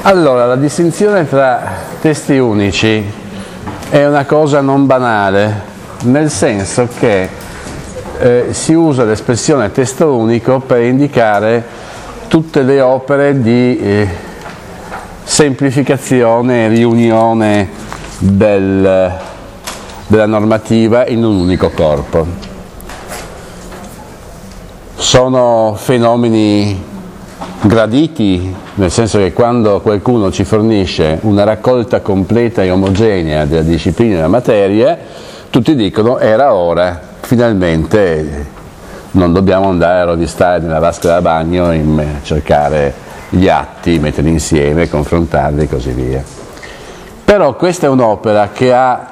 Allora, la distinzione tra testi unici è una cosa non banale, nel senso che si usa l'espressione testo unico per indicare tutte le opere di semplificazione e riunione della normativa in un unico corpo. Sono fenomeni graditi, nel senso che quando qualcuno ci fornisce una raccolta completa e omogenea della disciplina della materia, tutti dicono era ora, finalmente non dobbiamo andare a rovistare nella vasca da bagno e cercare gli atti, metterli insieme, confrontarli e così via. Però questa è un'opera che ha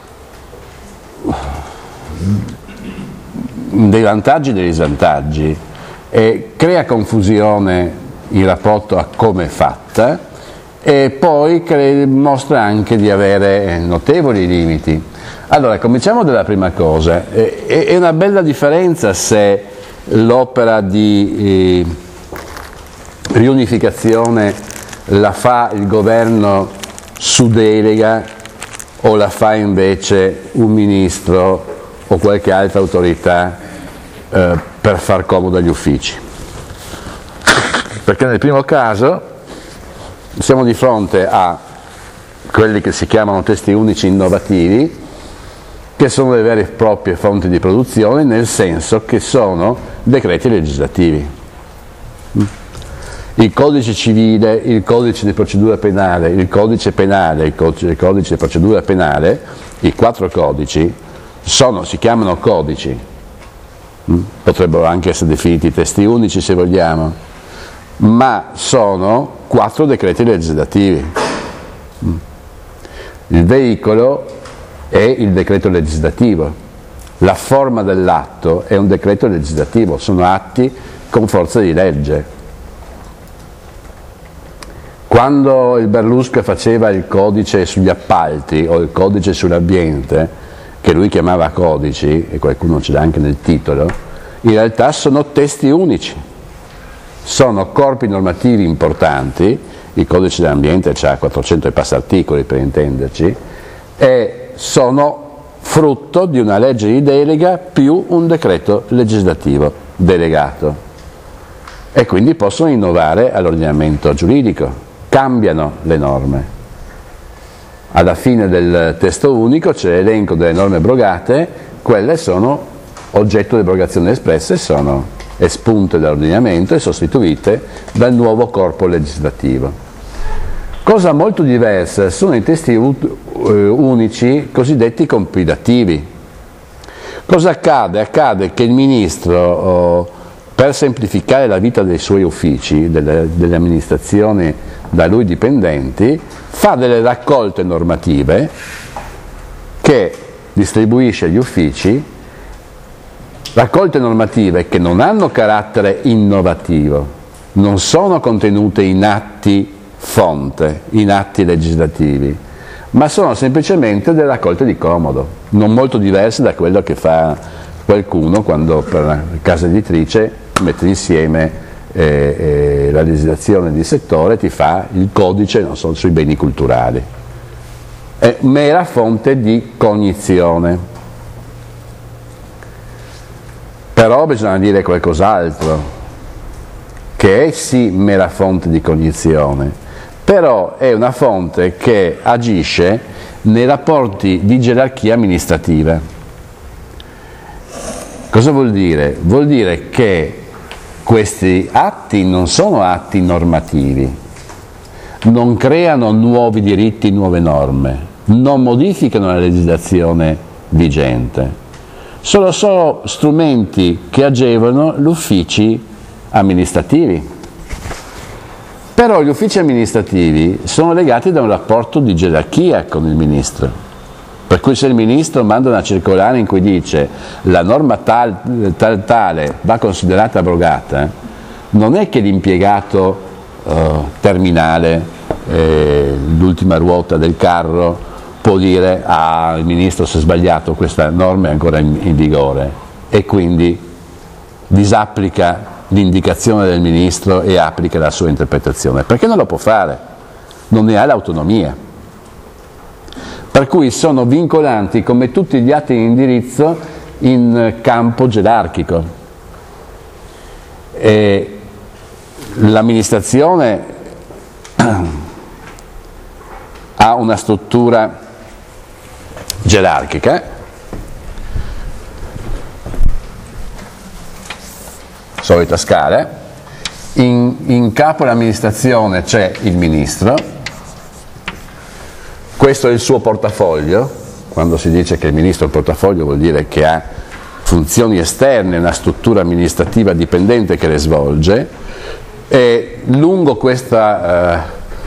dei vantaggi e dei svantaggi e crea confusione in rapporto a come è fatta e poi mostra anche di avere notevoli limiti. Allora, cominciamo dalla prima cosa. È una bella differenza se l'opera di riunificazione la fa il governo su delega o la fa invece un ministro o qualche altra autorità per far comodo agli uffici. Perché nel primo caso siamo di fronte a quelli che si chiamano testi unici innovativi, che sono le vere e proprie fonti di produzione, nel senso che sono decreti legislativi. Il codice civile, il codice di procedura penale, il codice penale, il codice di procedura penale, i 4 codici, si chiamano codici, potrebbero anche essere definiti testi unici se vogliamo, ma sono 4 decreti legislativi. Il veicolo è il decreto legislativo, la forma dell'atto è un decreto legislativo, sono atti con forza di legge. Quando il Berlusca faceva il codice sugli appalti o il codice sull'ambiente, che lui chiamava codici, e qualcuno ce l'ha anche nel titolo, in realtà sono testi unici, sono corpi normativi importanti, il codice dell'ambiente ha 400 e passa articoli per intenderci, e sono frutto di una legge di delega più un decreto legislativo delegato e quindi possono innovare all'ordinamento giuridico, cambiano le norme. Alla fine del testo unico c'è l'elenco delle norme abrogate, quelle sono oggetto di abrogazione espressa e sono espunte dall'ordinamento e sostituite dal nuovo corpo legislativo. Cosa molto diversa sono i testi unici cosiddetti compilativi. Cosa accade? Accade che il ministro, per semplificare la vita dei suoi uffici, delle amministrazioni da lui dipendenti, fa delle raccolte normative che distribuisce agli uffici, raccolte normative che non hanno carattere innovativo, non sono contenute in atti fonte, in atti legislativi, ma sono semplicemente delle raccolte di comodo, non molto diverse da quello che fa qualcuno quando per una casa editrice mette insieme la legislazione di settore, ti fa il codice, non so, sui beni culturali. È mera fonte di cognizione. Però bisogna dire qualcos'altro, che è sì mera fonte di cognizione, però è una fonte che agisce nei rapporti di gerarchia amministrativa. Cosa vuol dire? Vuol dire che questi atti non sono atti normativi, non creano nuovi diritti, nuove norme, non modificano la legislazione vigente, sono solo strumenti che agevolano gli uffici amministrativi. Però gli uffici amministrativi sono legati da un rapporto di gerarchia con il ministro. Per cui se il ministro manda una circolare in cui dice la norma tale va considerata abrogata, non è che l'impiegato terminale, l'ultima ruota del carro, può dire il ministro si è sbagliato, questa norma è ancora in vigore e quindi disapplica l'indicazione del ministro e applica la sua interpretazione, perché non lo può fare. non ne ha l'autonomia. Per cui sono vincolanti come tutti gli atti di indirizzo in campo gerarchico. E l'amministrazione ha una struttura gerarchica, solita scala, in capo all'amministrazione c'è il ministro, questo è il suo portafoglio. Quando si dice che il ministro ha il portafoglio vuol dire che ha funzioni esterne, una struttura amministrativa dipendente che le svolge, e lungo questa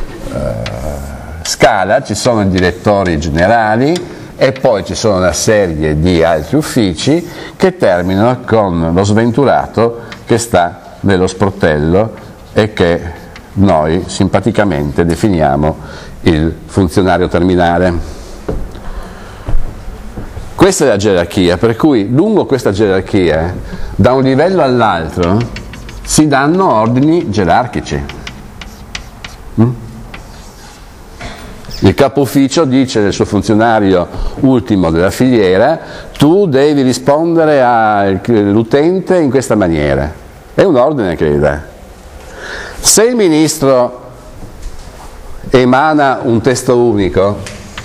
scala ci sono i direttori generali e poi ci sono una serie di altri uffici che terminano con lo sventurato che sta nello sportello e che noi simpaticamente definiamo il funzionario terminale. Questa è la gerarchia, per cui lungo questa gerarchia, da un livello all'altro, si danno ordini gerarchici. Il capo ufficio dice del suo funzionario ultimo della filiera: tu devi rispondere all'utente in questa maniera. È un ordine che gli dà. Se il ministro emana un testo unico,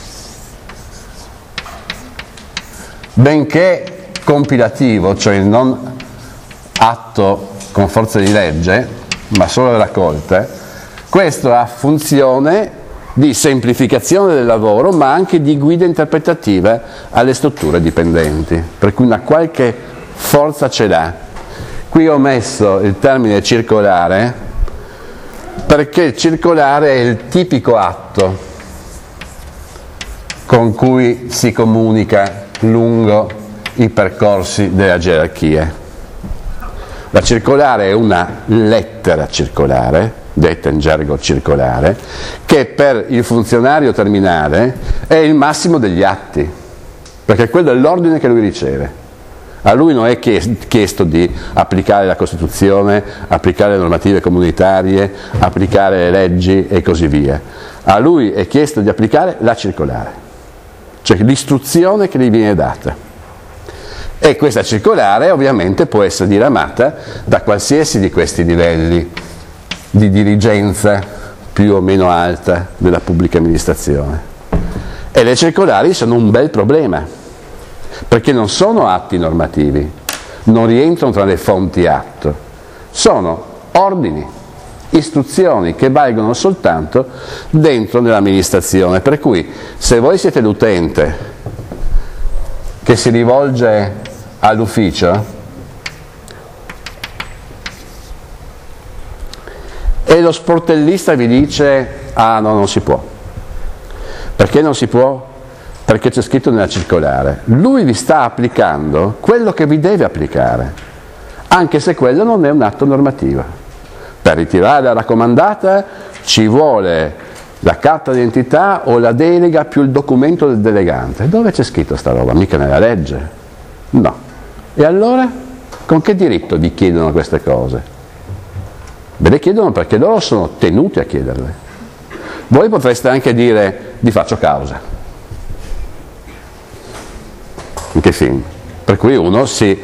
benché compilativo, cioè non atto con forza di legge, ma solo raccolte, questo ha funzione di semplificazione del lavoro, ma anche di guida interpretativa alle strutture dipendenti, per cui una qualche forza ce l'ha. Qui ho messo il termine circolare perché il circolare è il tipico atto con cui si comunica lungo i percorsi della gerarchia. La circolare è una lettera circolare, detta in gergo circolare, che per il funzionario terminale è il massimo degli atti, perché quello è l'ordine che lui riceve. A lui non è chiesto di applicare la Costituzione, applicare le normative comunitarie, applicare le leggi e così via. A lui è chiesto di applicare la circolare, cioè l'istruzione che gli viene data. E questa circolare ovviamente può essere diramata da qualsiasi di questi livelli di dirigenza più o meno alta della pubblica amministrazione. E le circolari sono un bel problema, perché non sono atti normativi, non rientrano tra le fonti atto, sono ordini, istruzioni che valgono soltanto dentro nell'amministrazione. Per cui se voi siete l'utente che si rivolge all'ufficio e lo sportellista vi dice: ah no, non si può. Perché non si può? Perché c'è scritto nella circolare. Lui vi sta applicando quello che vi deve applicare, anche se quello non è un atto normativo. Per ritirare la raccomandata ci vuole la carta d'identità o la delega più il documento del delegante. Dove c'è scritto sta roba? Mica nella legge. No. E allora con che diritto vi chiedono queste cose? Ve le chiedono perché loro sono tenuti a chiederle. Voi potreste anche dire: vi faccio causa. In che film? Per cui uno si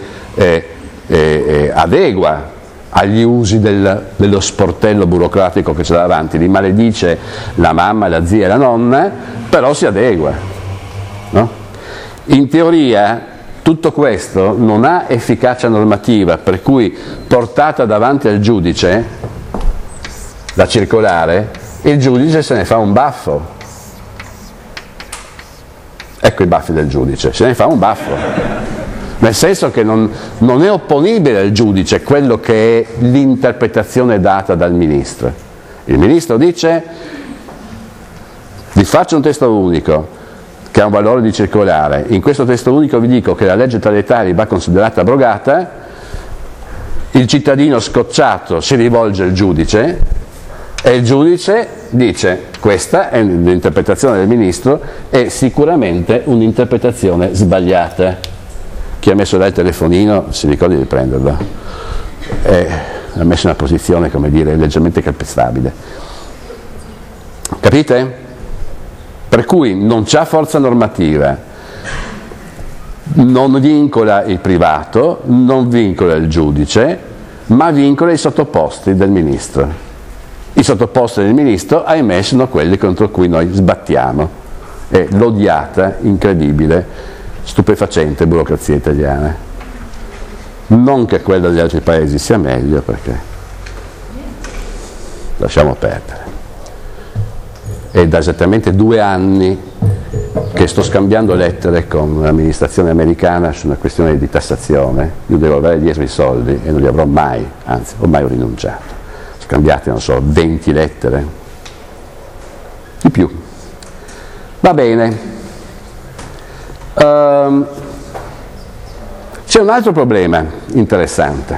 adegua agli usi dello sportello burocratico che c'è davanti, li maledice la mamma, la zia e la nonna, però si adegua, no? In teoria tutto questo non ha efficacia normativa, per cui portata davanti al giudice la circolare, il giudice se ne fa un baffo. Ecco i baffi del giudice, se ne fa un baffo, nel senso che non è opponibile al giudice quello che è l'interpretazione data dal ministro. Il ministro dice: vi faccio un testo unico che ha un valore di circolare, in questo testo unico vi dico che la legge tale e tale va considerata abrogata, il cittadino scocciato si rivolge al giudice e il giudice dice: questa è l'interpretazione del ministro, è sicuramente un'interpretazione sbagliata. Chi ha messo là il telefonino si ricordi di prenderlo, l'ha messo in una posizione, come dire, leggermente calpestabile. Capite? Per cui non c'ha forza normativa, non vincola il privato, non vincola il giudice, ma vincola i sottoposti del ministro. I sottoposti del ministro, ahimè, sono quelli contro cui noi sbattiamo. È l'odiata, incredibile, stupefacente burocrazia italiana. Non che quella degli altri paesi sia meglio, perché lasciamo perdere. È da esattamente 2 anni che sto scambiando lettere con l'amministrazione americana su una questione di tassazione. Io devo avere dietro i soldi e non li avrò mai, anzi ormai ho rinunciato. Scambiate, non so, 20 lettere, di più. Va bene. C'è un altro problema interessante.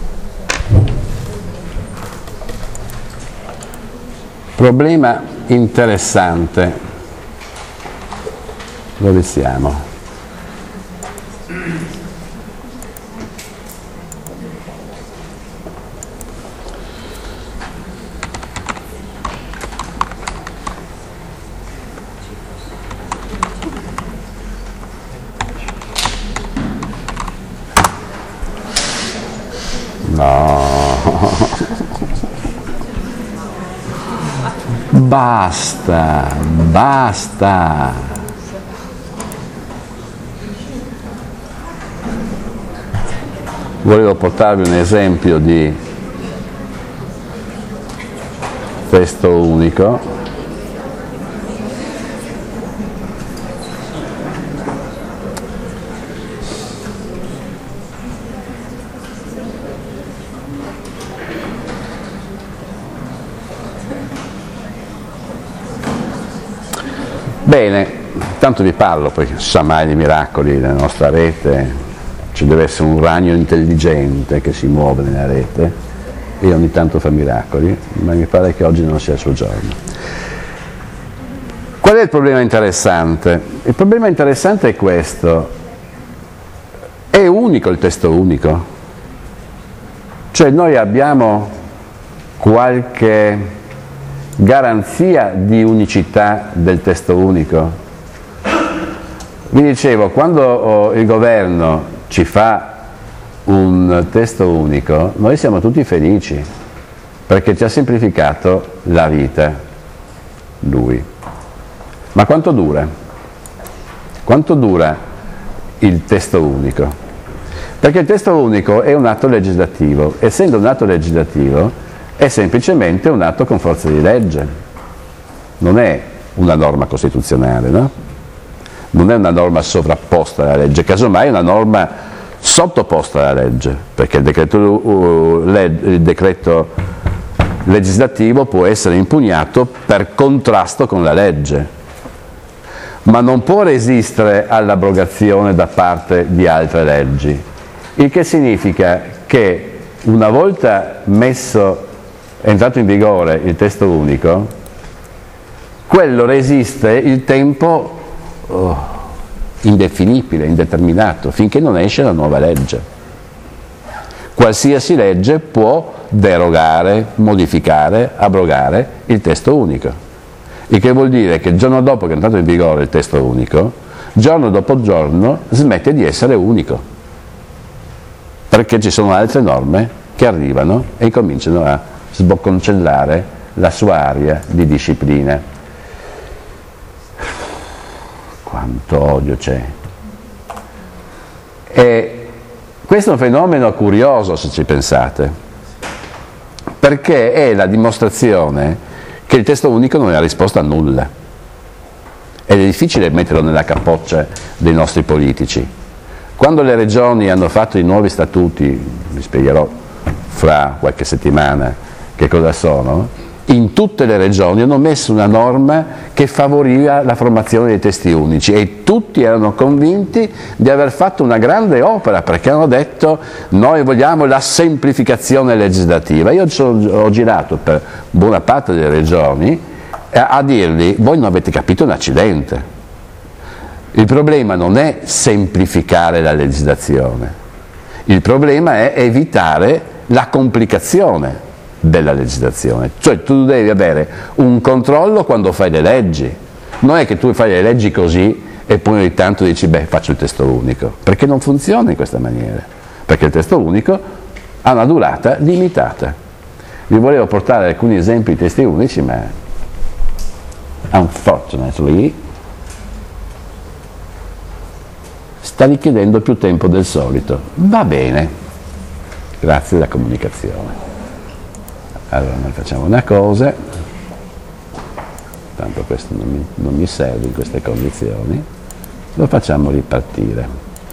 Problema interessante. Dove siamo? No. Basta, basta. Volevo portarvi un esempio di testo unico. Bene, tanto vi parlo, poi non si sa mai di miracoli nella nostra rete. Ci deve essere un ragno intelligente che si muove nella rete e ogni tanto fa miracoli, ma mi pare che oggi non sia il suo giorno. Qual è il problema interessante? Il problema interessante è questo: è unico il testo unico? Cioè noi abbiamo qualche garanzia di unicità del testo unico? Vi dicevo, quando il governo ci fa un testo unico, noi siamo tutti felici, perché ci ha semplificato la vita, lui. Ma quanto dura? Quanto dura il testo unico? Perché il testo unico è un atto legislativo, essendo un atto legislativo è semplicemente un atto con forza di legge, non è una norma costituzionale, no? Non è una norma sovrapposta alla legge, casomai è una norma sottoposta alla legge, perché il decreto legislativo può essere impugnato per contrasto con la legge, ma non può resistere all'abrogazione da parte di altre leggi, il che significa che una volta entrato in vigore il testo unico, quello resiste il tempo indefinibile, indeterminato, finché non esce la nuova legge. Qualsiasi legge può derogare, modificare, abrogare il testo unico, il che vuol dire che il giorno dopo che è entrato in vigore il testo unico, giorno dopo giorno smette di essere unico, perché ci sono altre norme che arrivano e incominciano a sbocconcellare la sua area di disciplina. Quanto odio c'è. E questo è un fenomeno curioso, se ci pensate, perché è la dimostrazione che il testo unico non è la risposta a nulla. Ed è difficile metterlo nella capoccia dei nostri politici. Quando le regioni hanno fatto i nuovi statuti, vi spiegherò fra qualche settimana che cosa sono, in tutte le regioni hanno messo una norma che favoriva la formazione dei testi unici e tutti erano convinti di aver fatto una grande opera, perché hanno detto: noi vogliamo la semplificazione legislativa. Io ho girato per buona parte delle regioni a dirgli: voi non avete capito un accidente, il problema non è semplificare la legislazione, il problema è evitare la complicazione. della legislazione. Cioè tu devi avere un controllo quando fai le leggi. Non è che tu fai le leggi così e poi ogni tanto dici beh faccio il testo unico, perché non funziona in questa maniera, perché il testo unico ha una durata limitata. Vi volevo portare alcuni esempi di testi unici, ma unfortunately sta richiedendo più tempo del solito. Va bene, grazie alla comunicazione. Allora noi facciamo una cosa, tanto questo non mi serve in queste condizioni, lo facciamo ripartire.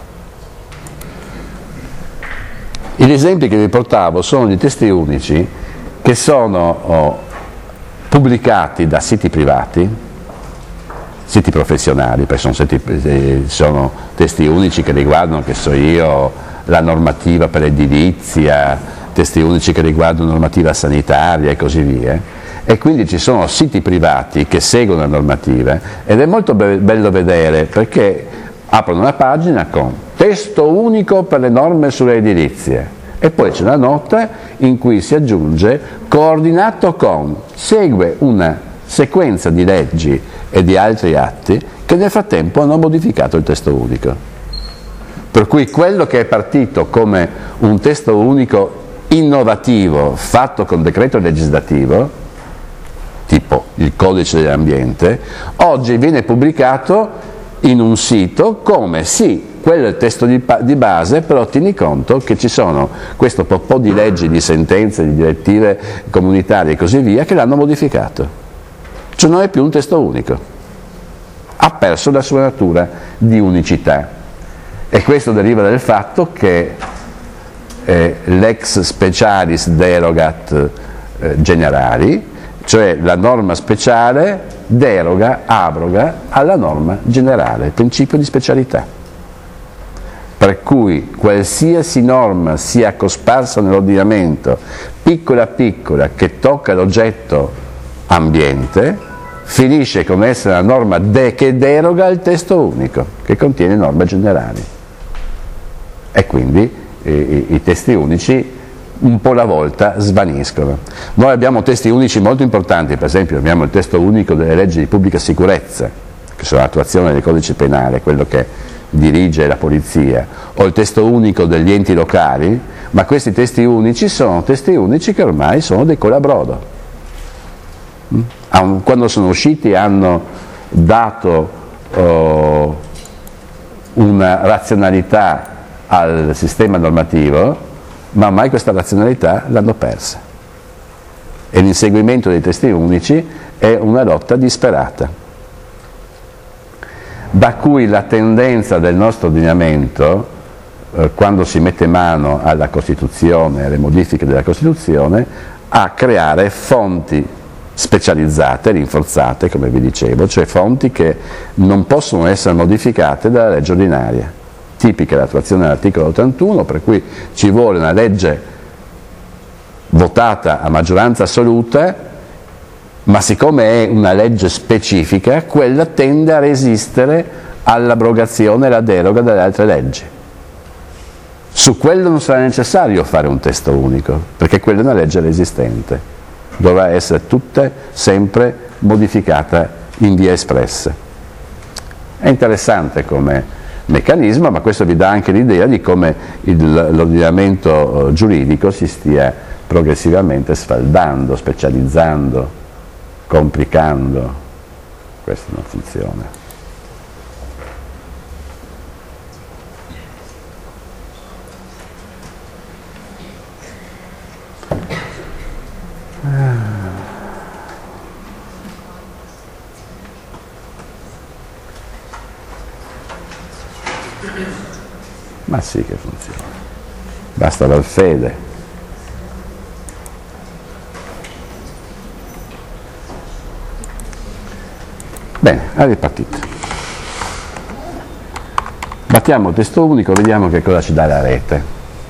Gli esempi che vi portavo sono di testi unici che sono pubblicati da siti privati, siti professionali, perché sono testi unici che riguardano, che so io, la normativa per l'edilizia, testi unici che riguardano normativa sanitaria e così via, e quindi ci sono siti privati che seguono le normative ed è molto bello vedere perché aprono una pagina con testo unico per le norme sulle edilizie e poi c'è una nota in cui si aggiunge coordinato con, segue una sequenza di leggi e di altri atti che nel frattempo hanno modificato il testo unico. Per cui quello che è partito come un testo unico innovativo fatto con decreto legislativo, tipo il codice dell'ambiente, oggi viene pubblicato in un sito come sì, quello è il testo di base, però tieni conto che ci sono questo po' di leggi, di sentenze, di direttive comunitarie e così via che l'hanno modificato. Cioè non è più un testo unico, ha perso la sua natura di unicità e questo deriva dal fatto che l'ex specialis derogat generali, cioè la norma speciale deroga, abroga alla norma generale, il principio di specialità. Per cui qualsiasi norma sia cosparsa nell'ordinamento, piccola piccola, che tocca l'oggetto ambiente, finisce con essere una norma che deroga al testo unico, che contiene norme generali. E quindi i testi unici un po' alla volta svaniscono. Noi abbiamo testi unici molto importanti, per esempio abbiamo il testo unico delle leggi di pubblica sicurezza, che sono l'attuazione del codice penale, quello che dirige la polizia, o il testo unico degli enti locali, ma questi testi unici sono testi unici che ormai sono dei colabrodo. Quando sono usciti hanno dato una razionalità al sistema normativo, ma ormai questa razionalità l'hanno persa e l'inseguimento dei testi unici è una lotta disperata, da cui la tendenza del nostro ordinamento, quando si mette mano alla Costituzione, alle modifiche della Costituzione, a creare fonti specializzate, rinforzate, come vi dicevo, cioè fonti che non possono essere modificate dalla legge ordinaria. Tipica l'attuazione dell'articolo 81, per cui ci vuole una legge votata a maggioranza assoluta, ma siccome è una legge specifica, quella tende a resistere all'abrogazione e alla deroga delle altre leggi. Su quello non sarà necessario fare un testo unico, perché quella è una legge resistente, dovrà essere tutta sempre modificata in via espressa. È interessante come meccanismo, ma questo vi dà anche l'idea di come l'ordinamento giuridico si stia progressivamente sfaldando, specializzando, complicando. Questo non funziona. Ma sì che funziona, basta aver fede. Bene, è ripartito. Battiamo il testo unico, vediamo che cosa ci dà la rete.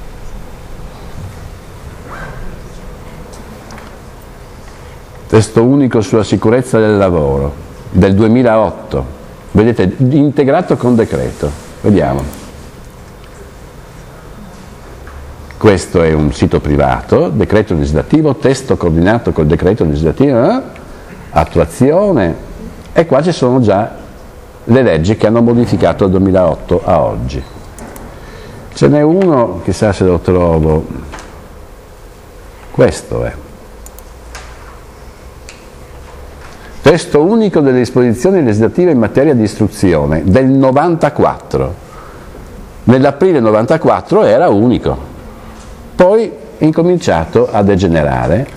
Testo unico sulla sicurezza del lavoro del 2008, vedete, integrato con decreto, vediamo. questo è un sito privato, decreto legislativo, testo coordinato col decreto legislativo, attuazione, e qua ci sono già le leggi che hanno modificato dal 2008 a oggi. Ce n'è uno, chissà se lo trovo, questo è. Testo unico delle disposizioni legislative in materia di istruzione del 94. Nell'aprile 94 era unico, poi è incominciato a degenerare.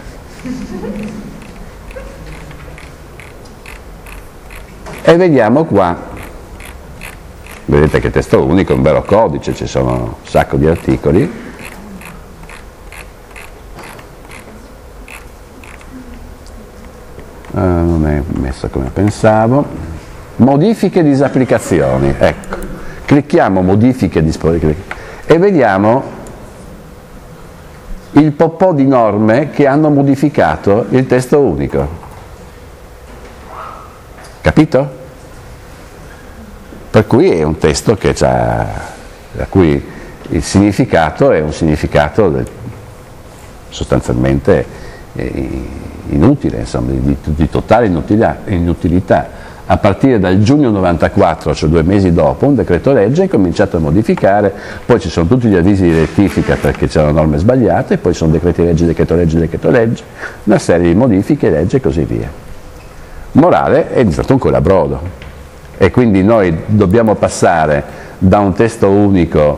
E vediamo qua, vedete che testo unico è un vero codice, ci sono un sacco di articoli. Non è messo come pensavo. Modifiche e disapplicazioni, ecco, clicchiamo modifiche e vediamo il po' di norme che hanno modificato il testo unico. Capito? Per cui è un testo che a cui il significato è un significato sostanzialmente inutile, insomma, di totale inutilità. A partire dal giugno 94, cioè 2 mesi dopo, un decreto legge è cominciato a modificare, poi ci sono tutti gli avvisi di rettifica perché c'erano norme sbagliate, poi sono decreti legge, decreto legge, una serie di modifiche, legge e così via. Morale, è diventato un colabrodo e quindi noi dobbiamo passare da un testo unico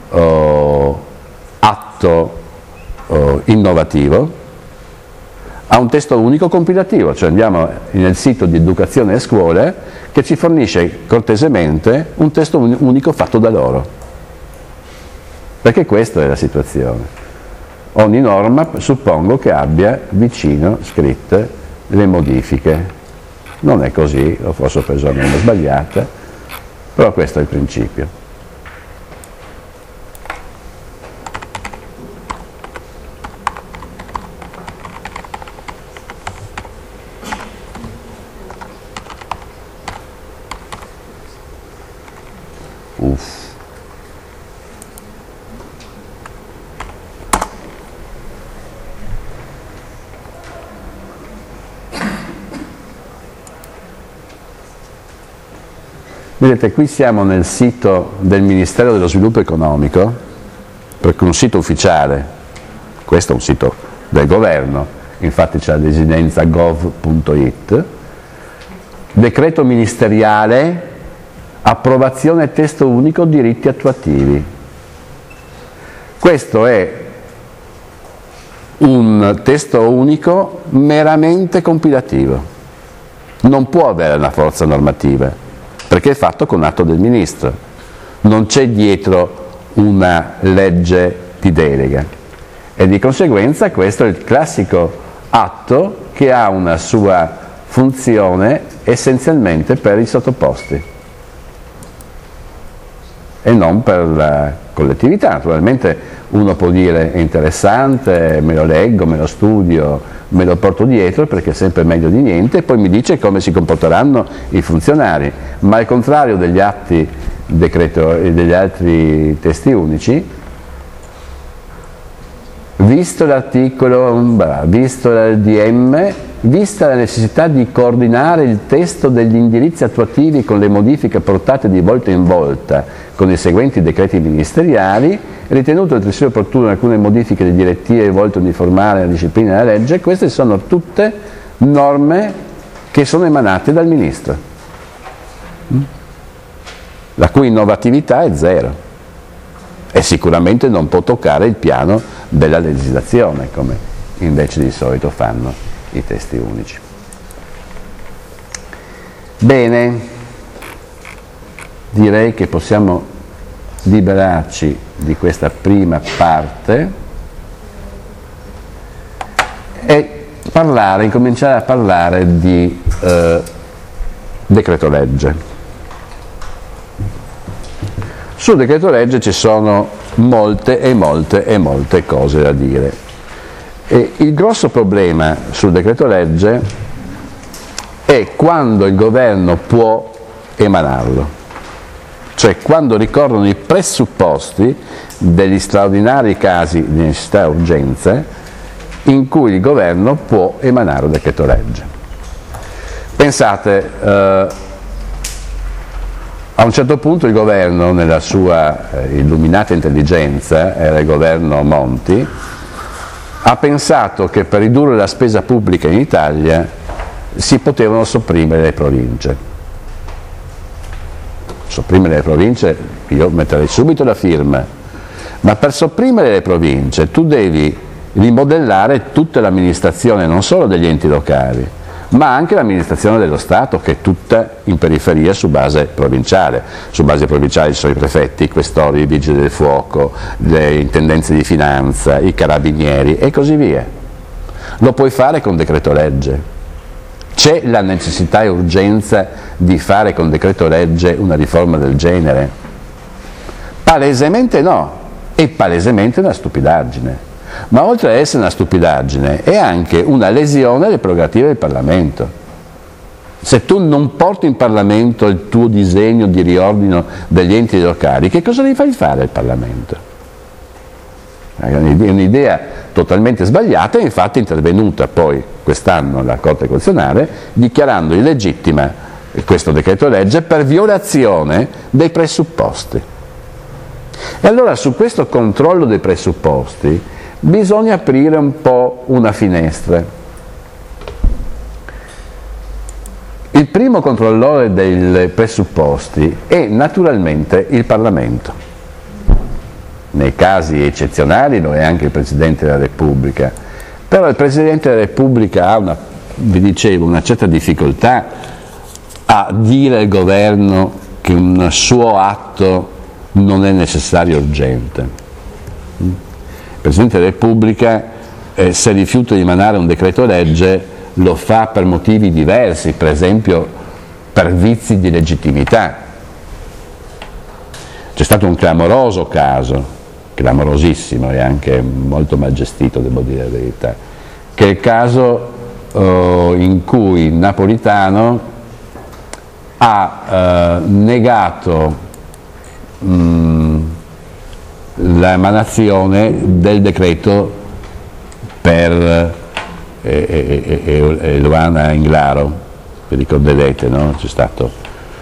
atto innovativo a un testo unico compilativo, cioè andiamo nel sito di Educazione e Scuole che ci fornisce cortesemente un testo unico fatto da loro, perché questa è la situazione. Ogni norma suppongo che abbia vicino scritte le modifiche, non è così, o forse ho preso la norma sbagliata, però questo è il principio. Vedete, qui siamo nel sito del Ministero dello Sviluppo Economico, perché un sito ufficiale, questo è un sito del governo, infatti c'è la desinenza gov.it, decreto ministeriale, approvazione testo unico, diritti attuativi. Questo è un testo unico meramente compilativo, non può avere una forza normativa, perché è fatto con atto del ministro, non c'è dietro una legge di delega e di conseguenza questo è il classico atto che ha una sua funzione essenzialmente per i sottoposti e non per la collettività. Naturalmente uno può dire è interessante, me lo leggo, me lo studio, me lo porto dietro perché è sempre meglio di niente e poi mi dice come si comporteranno i funzionari, ma al contrario degli atti decreto e degli altri testi unici, visto l'articolo, visto il DM, vista la necessità di coordinare il testo degli indirizzi attuativi con le modifiche apportate di volta in volta con i seguenti decreti ministeriali, ritenuto altresì opportuno alcune modifiche di direttive volte a uniformare la disciplina della legge, queste sono tutte norme che sono emanate dal ministro, la cui innovatività è zero e sicuramente non può toccare il piano della legislazione come invece di solito fanno i testi unici. Bene, direi che possiamo liberarci di questa prima parte e incominciare a parlare di decreto legge. Sul decreto legge ci sono molte cose da dire. E il grosso problema sul decreto legge è quando il governo può emanarlo. cioè quando ricorrono i presupposti degli straordinari casi di necessità e urgenza in cui il governo può emanare un decreto legge. Pensate, a un certo punto il governo, nella sua illuminata intelligenza, era il governo Monti, ha pensato che per ridurre la spesa pubblica in Italia si potevano sopprimere le province. Sopprimere le province, io metterei subito la firma, ma per sopprimere le province tu devi rimodellare tutta l'amministrazione, non solo degli enti locali, ma anche l'amministrazione dello Stato, che è tutta in periferia su base provinciale. Su base provinciale ci sono i prefetti, i questori, i vigili del fuoco, le intendenze di finanza, i carabinieri e così via. Lo puoi fare con decreto legge. C'è la necessità e urgenza di fare con decreto legge una riforma del genere? Palesemente no, è palesemente una stupidaggine. Ma oltre ad essere una stupidaggine è anche una lesione delle prerogative del Parlamento. Se tu non porti in Parlamento il tuo disegno di riordino degli enti locali, che cosa gli fai fare al Parlamento? È un'idea totalmente sbagliata e infatti è intervenuta poi quest'anno la Corte Costituzionale dichiarando illegittima questo decreto legge per violazione dei presupposti. E allora su questo controllo dei presupposti bisogna aprire un po' una finestra. Il primo controllore dei presupposti è naturalmente il Parlamento. Nei casi eccezionali lo è anche il Presidente della Repubblica, però il Presidente della Repubblica ha vi dicevo, una certa difficoltà a dire al governo che un suo atto non è necessario e urgente. Il Presidente della Repubblica, se rifiuta di emanare un decreto legge, lo fa per motivi diversi, per esempio per vizi di legittimità. C'è stato un clamoroso caso, clamorosissimo e anche molto mal gestito, devo dire la verità, che è il caso in cui Napolitano ha negato l'emanazione del decreto per Eluana Englaro, vi ricorderete, no? C'è stato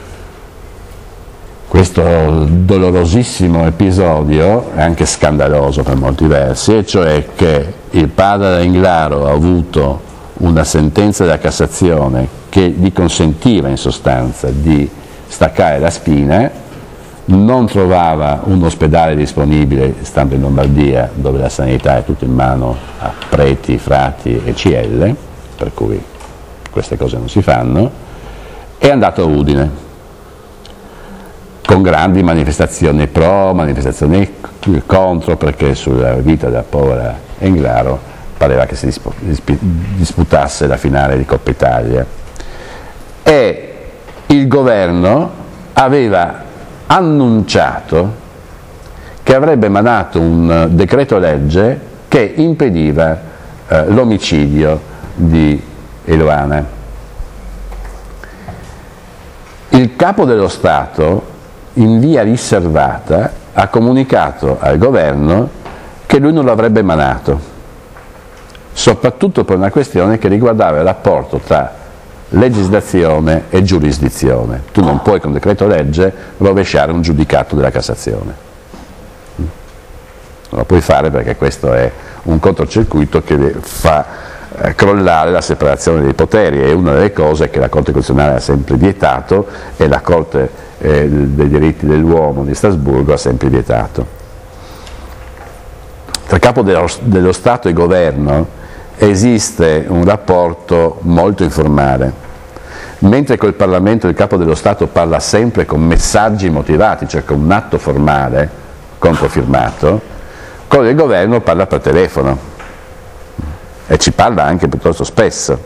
questo dolorosissimo episodio, anche scandaloso per molti versi, e cioè che il padre Englaro ha avuto una sentenza della Cassazione che gli consentiva in sostanza di staccare la spina, non trovava un ospedale disponibile, stando in Lombardia, dove la sanità è tutta in mano a preti, frati e CL, per cui queste cose non si fanno, è andato a Udine, con grandi manifestazioni pro, manifestazioni contro, perché sulla vita della povera Englaro pareva che si disputasse la finale di Coppa Italia. E il governo aveva annunciato che avrebbe emanato un decreto legge che impediva l'omicidio di Eluana. Il capo dello Stato, in via riservata, ha comunicato al governo che lui non lo avrebbe emanato, soprattutto per una questione che riguardava il rapporto tra legislazione e giurisdizione. Tu non puoi con decreto legge rovesciare un giudicato della Cassazione, non lo puoi fare perché questo è un cortocircuito che fa crollare la separazione dei poteri. È una delle cose che la Corte Costituzionale ha sempre vietato e la Corte dei diritti dell'uomo di Strasburgo ha sempre vietato. Tra capo dello Stato e governo esiste un rapporto molto informale. Mentre col Parlamento il capo dello Stato parla sempre con messaggi motivati, cioè con un atto formale, controfirmato, con il governo parla per telefono e ci parla anche piuttosto spesso,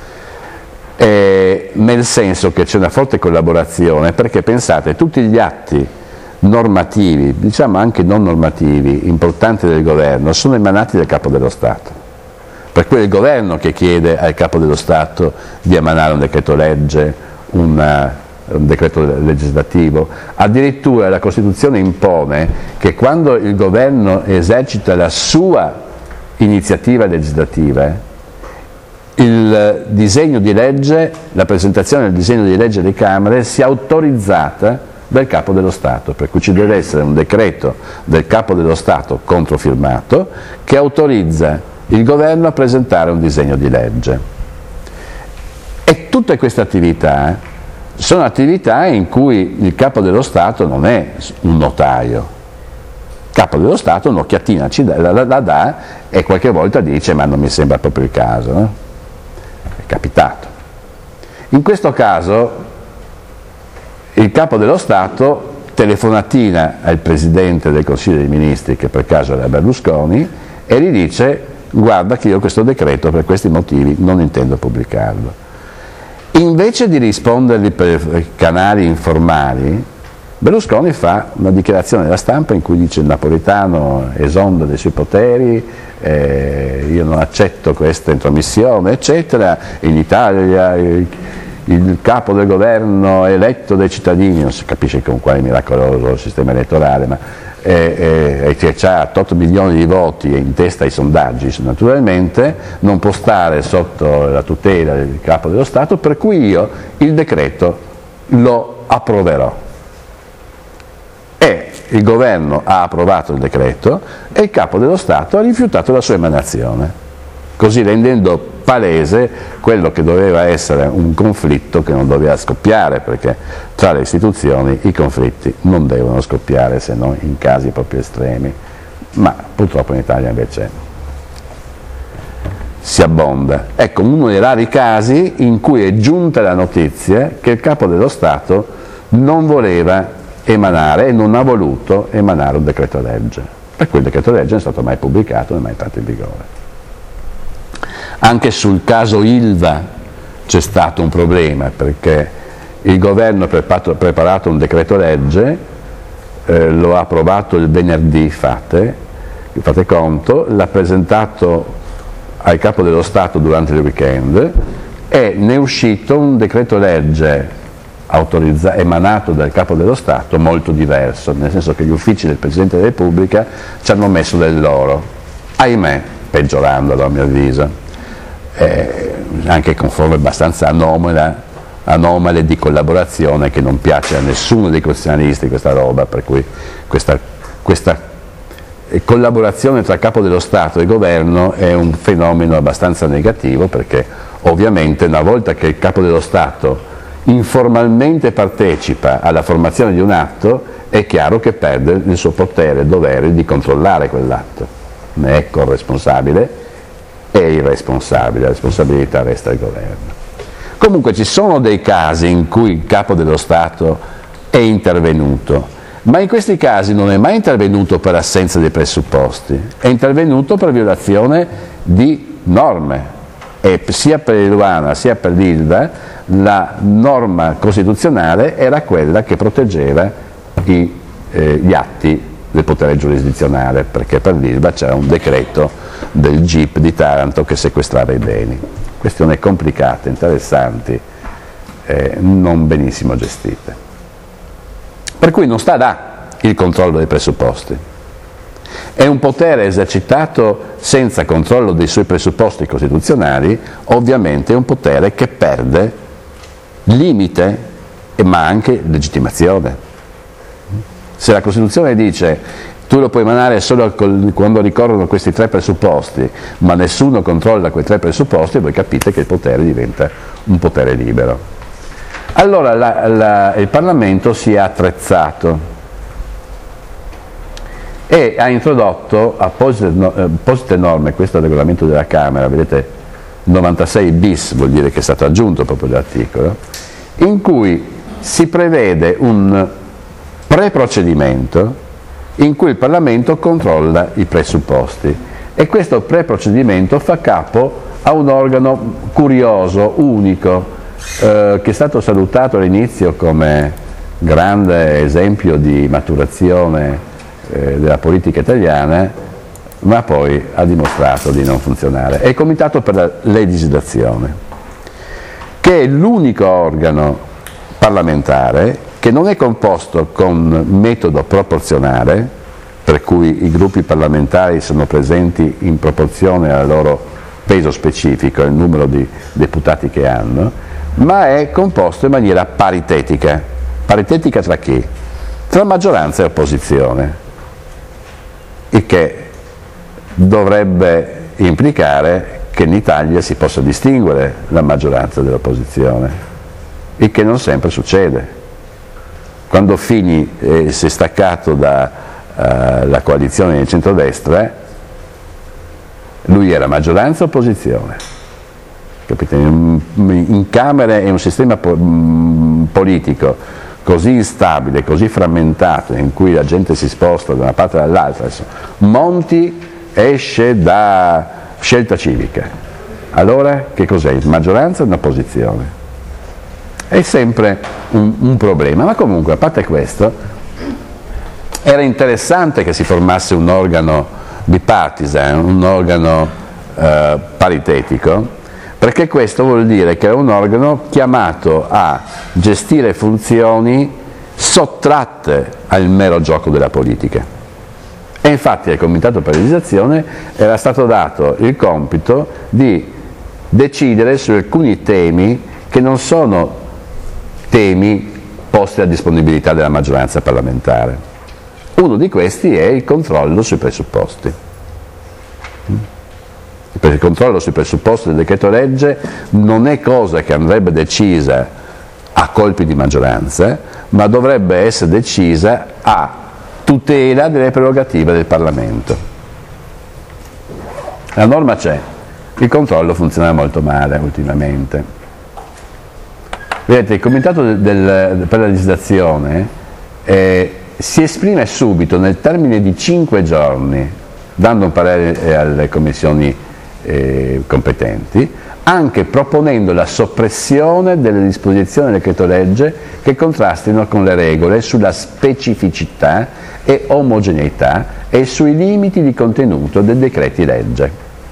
nel senso che c'è una forte collaborazione, perché pensate, tutti gli atti normativi, diciamo anche non normativi, importanti del governo, sono emanati dal capo dello Stato. Per cui è il governo che chiede al capo dello Stato di emanare un decreto legge, un un decreto legislativo. Addirittura la Costituzione impone che quando il governo esercita la sua iniziativa legislativa, il disegno di legge, la presentazione del disegno di legge alle Camere sia autorizzata dal Capo dello Stato, per cui ci deve essere un decreto del Capo dello Stato controfirmato che autorizza il governo a presentare un disegno di legge. E tutte queste attività sono attività in cui il Capo dello Stato non è un notaio. Il Capo dello Stato un'occhiatina la dà e qualche volta dice ma non mi sembra proprio il caso, no? È capitato. In questo caso il Capo dello Stato telefonatina al Presidente del Consiglio dei Ministri, che per caso era Berlusconi, e gli dice guarda che io questo decreto per questi motivi non intendo pubblicarlo. Invece di rispondergli per canali informali, Berlusconi fa una dichiarazione alla stampa in cui dice il Napolitano esonda dei suoi poteri, io non accetto questa intromissione, eccetera, in Italia il capo del governo eletto dai cittadini, non si capisce con quale miracoloso sistema elettorale, ma che ha 8 milioni di voti in testa ai sondaggi, naturalmente non può stare sotto la tutela del Capo dello Stato, per cui io il decreto lo approverò. E il governo ha approvato il decreto e il Capo dello Stato ha rifiutato la sua emanazione, così rendendo palese quello che doveva essere un conflitto che non doveva scoppiare, perché tra le istituzioni i conflitti non devono scoppiare se non in casi proprio estremi, ma purtroppo in Italia invece si abbonda. Ecco, uno dei rari casi in cui è giunta la notizia che il Capo dello Stato non voleva emanare e non ha voluto emanare un decreto legge, per cui il decreto legge non è stato mai pubblicato, non è mai entrato in vigore. Anche sul caso Ilva c'è stato un problema, perché il governo ha preparato un decreto legge, lo ha approvato il venerdì, fate conto, l'ha presentato al Capo dello Stato durante il weekend e ne è uscito un decreto legge emanato dal Capo dello Stato molto diverso, nel senso che gli uffici del Presidente della Repubblica ci hanno messo del loro, ahimè, peggiorandolo a mio avviso. Anche con forme abbastanza anomale di collaborazione, che non piace a nessuno dei costituzionalisti questa roba, per cui questa collaborazione tra Capo dello Stato e Governo è un fenomeno abbastanza negativo, perché ovviamente una volta che il Capo dello Stato informalmente partecipa alla formazione di un atto è chiaro che perde il suo potere e dovere di controllare quell'atto, ne è corresponsabile è irresponsabile, la responsabilità resta al governo. Comunque ci sono dei casi in cui il Capo dello Stato è intervenuto, ma in questi casi non è mai intervenuto per assenza dei presupposti, è intervenuto per violazione di norme, e sia per Eluana sia per l'Ilva la norma costituzionale era quella che proteggeva gli atti del potere giurisdizionale, perché per l'Ilva c'era un decreto del GIP di Taranto che sequestrava i beni. Questioni complicate, interessanti, non benissimo gestite. Per cui non sta là il controllo dei presupposti. È un potere esercitato senza controllo dei suoi presupposti costituzionali, ovviamente è un potere che perde limite ma anche legittimazione. Se la Costituzione dice tu lo puoi emanare solo quando ricorrono questi 3 presupposti, ma nessuno controlla quei 3 presupposti, voi capite che il potere diventa un potere libero. Allora il Parlamento si è attrezzato e ha introdotto apposite norme, questo è il regolamento della Camera, vedete 96 bis vuol dire che è stato aggiunto proprio l'articolo, in cui si prevede un preprocedimento in cui il Parlamento controlla i presupposti, e questo preprocedimento fa capo a un organo curioso, unico, che è stato salutato all'inizio come grande esempio di maturazione della politica italiana, ma poi ha dimostrato di non funzionare. È il Comitato per la legislazione, che è l'unico organo parlamentare che non è composto con metodo proporzionale, per cui i gruppi parlamentari sono presenti in proporzione al loro peso specifico, il numero di deputati che hanno, ma è composto in maniera paritetica. Paritetica tra chi? Tra maggioranza e opposizione, il che dovrebbe implicare che in Italia si possa distinguere la maggioranza dall'opposizione, il che non sempre succede. Quando Fini si è staccato dalla coalizione di centrodestra, lui era maggioranza o opposizione? Capite? In Camere è un sistema politico così instabile, così frammentato, in cui la gente si sposta da una parte all'altra. Monti esce da Scelta Civica, allora che cos'è? Maggioranza o un'opposizione? È sempre un problema, ma comunque a parte questo era interessante che si formasse un organo bipartisan, un organo paritetico, perché questo vuol dire che è un organo chiamato a gestire funzioni sottratte al mero gioco della politica. E infatti al Comitato per la legislazione era stato dato il compito di decidere su alcuni temi che non sono temi posti a disponibilità della maggioranza parlamentare. Uno di questi è il controllo sui presupposti. Il controllo sui presupposti del decreto legge non è cosa che andrebbe decisa a colpi di maggioranza, ma dovrebbe essere decisa a tutela delle prerogative del Parlamento. La norma c'è, il controllo funziona molto male ultimamente. Vedete, il Comitato per la legislazione si esprime subito nel termine di 5 giorni, dando un parere alle commissioni competenti, anche proponendo la soppressione delle disposizioni del decreto legge che contrastino con le regole sulla specificità e omogeneità e sui limiti di contenuto dei decreti legge.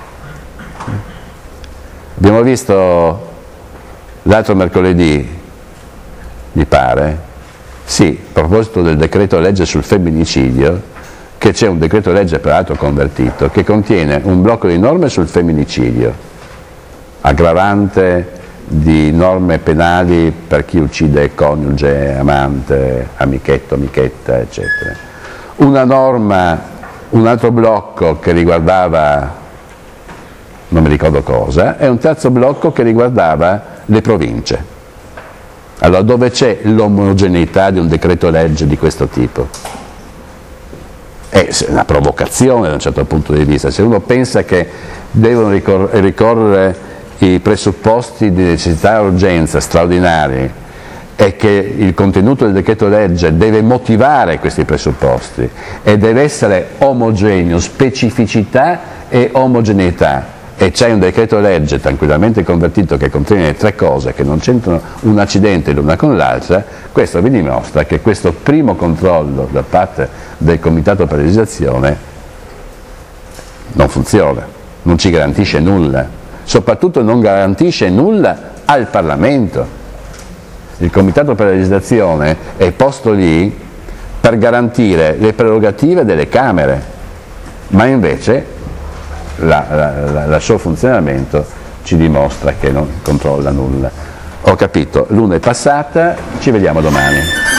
Abbiamo visto l'altro mercoledì, mi pare, sì, a proposito del decreto legge sul femminicidio, che c'è un decreto legge peraltro convertito che contiene un blocco di norme sul femminicidio, aggravante di norme penali per chi uccide coniuge, amante, amichetto, amichetta, eccetera. Una norma, un altro blocco che riguardava non mi ricordo cosa, e un terzo blocco che riguardava le province. Allora, dove c'è l'omogeneità di un decreto legge di questo tipo? È una provocazione da un certo punto di vista. Se uno pensa che devono ricorrere i presupposti di necessità e urgenza straordinari e che il contenuto del decreto legge deve motivare questi presupposti e deve essere omogeneo, specificità e omogeneità, e c'è un decreto legge tranquillamente convertito che contiene 3 cose che non c'entrano un accidente l'una con l'altra, questo vi dimostra che questo primo controllo da parte del Comitato per la legislazione non funziona, non ci garantisce nulla, soprattutto non garantisce nulla al Parlamento. Il Comitato per la legislazione è posto lì per garantire le prerogative delle Camere, ma invece il suo funzionamento ci dimostra che non controlla nulla. Ho capito, l'una è passata, ci vediamo domani.